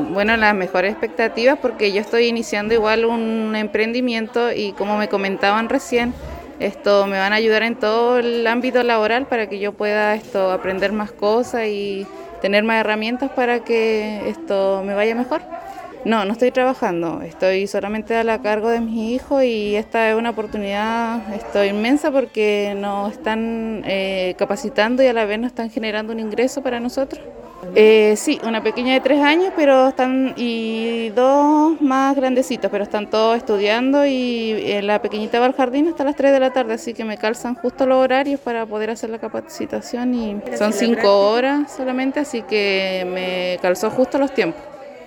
Bueno, las mejores expectativas porque yo estoy iniciando igual un emprendimiento y como me comentaban recién, esto me van a ayudar en todo el ámbito laboral para que yo pueda aprender más cosas y tener más herramientas para que esto me vaya mejor. No, no estoy trabajando, estoy solamente a la cargo de mis hijos y esta es una oportunidad inmensa porque nos están capacitando y a la vez nos están generando un ingreso para nosotros. Sí, una pequeña de 3 años, pero y dos más grandecitos, pero están todos estudiando y la pequeñita va al jardín hasta las 3 de la tarde, así que me calzan justo los horarios para poder hacer la capacitación y son 5 horas solamente, así que me calzó justo los tiempos.